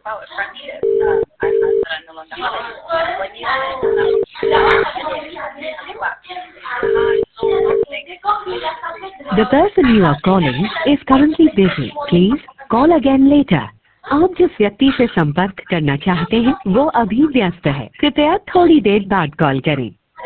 about a friendship that I no longer have anymore. When you The person you are calling is currently busy. Please call again later. आप जिस व्यक्ति से संपर्क करना चाहते हैं वो अभी व्यस्त है। कृपया थोड़ी देर बाद कॉल करें।